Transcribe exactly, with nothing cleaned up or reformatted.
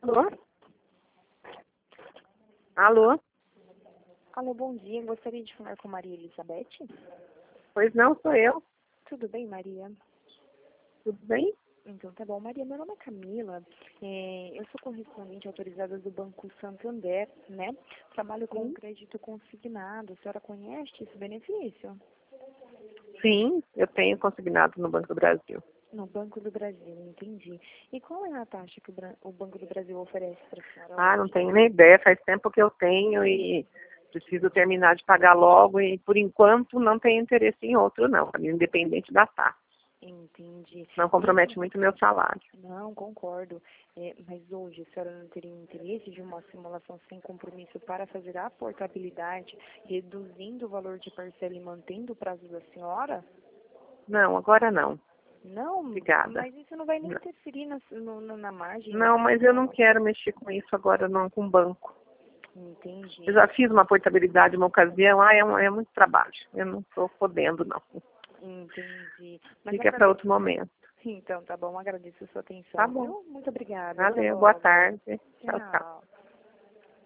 Alô? Alô? Alô, bom dia. Gostaria de falar com Maria Elizabeth? Pois não, sou eu. Tudo bem, Maria? Tudo bem? Então tá bom. Maria, meu nome é Camila. É, eu sou correspondente autorizada do Banco Santander, né? Trabalho com Sim. crédito consignado. A senhora conhece esse benefício? Sim, eu tenho consignado no Banco do Brasil. No Banco do Brasil, entendi. E qual é a taxa que o, Bra- o Banco do Brasil oferece para a senhora Ah, não hoje? tenho nem ideia. Faz tempo que eu tenho e preciso terminar de pagar logo e, por enquanto, não tenho interesse em outro, não, independente da taxa. Entendi. Não E compromete muito o meu salário. Não, concordo. É, mas hoje a senhora não teria interesse de uma simulação sem compromisso para fazer a portabilidade, reduzindo o valor de parcela e mantendo o prazo da senhora? Não, agora não. Não, Obrigada. mas isso não vai nem Não, interferir na, no- no- na margem, não, né? mas eu não quero mexer com isso agora, não, com banco. Eu Entendi, já fiz uma portabilidade uma ocasião, ah, é, um, é muito trabalho. Eu não estou podendo, não. entendi. Mas Fica para agradeço. outro momento. Então, tá bom, agradeço a sua Tá atenção, bom. viu? Muito obrigada. Até Valeu, boa logo. tarde. Tchau, tchau. Tchau.